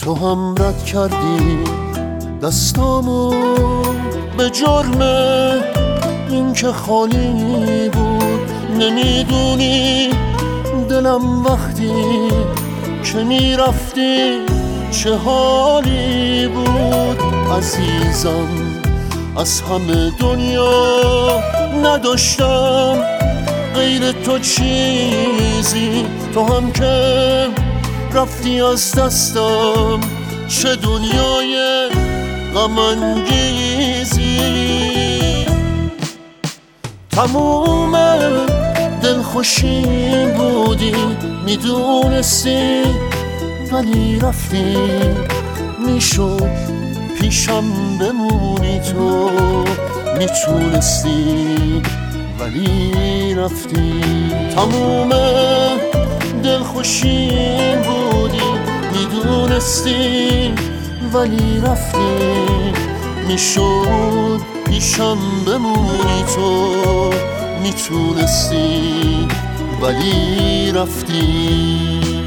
تو هم رد کردی دستامو به جرم این که خالی بود. نمیدونی دلم وقتی که میرفتی چه حالی بود. عزیزم از همه دنیا نداشتم غیر تو چیزی، تو هم که رفتی از دستم چه دنیای غم انگیزی. تموم دلخوشی بودی میدونستی ولی رفتی. میشد پیشم بمونی تو میتونستی ولی رفتی. تموم دلخوشی بودی میدونستی ولی رفتی. میشد پیشم بمونی تو میتونستی ولی رفتی.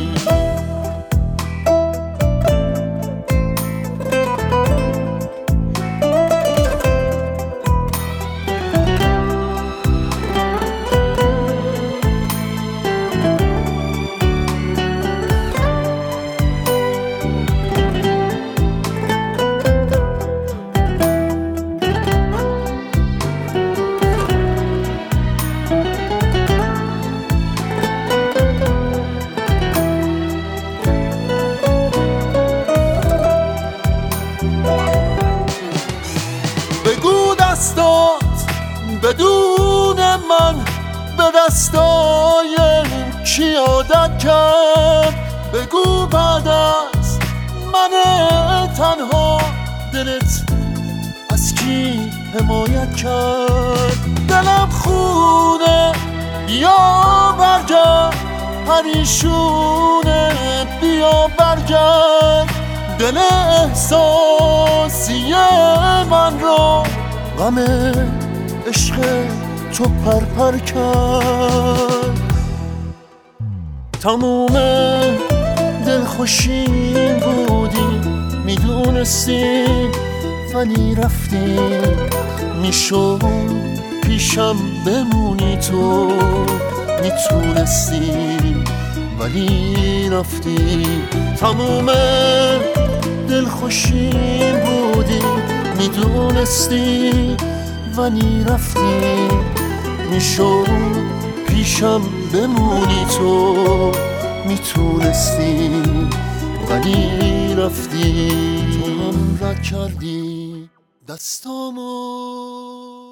بگو دستات بدون من به دستای کی عادت کرد. بگو بعد از من تنها دلت از کی حمایت کرد. دلم خونه بیا برگرد، پریشونه بیا برگرد. دل احساسی من رو غم عشق تو پرپر کرد. تموم دلخوشی بودی میدونستی ولی رفتی. میشد پیشم بمونی تو میتونستی ولی رفتی. تموم دلخوشی بودی میدونستی ولی رفتی. میشد پیشم بمونی تو میتونستی ولی رفتی. تو هم رد کردی دستامو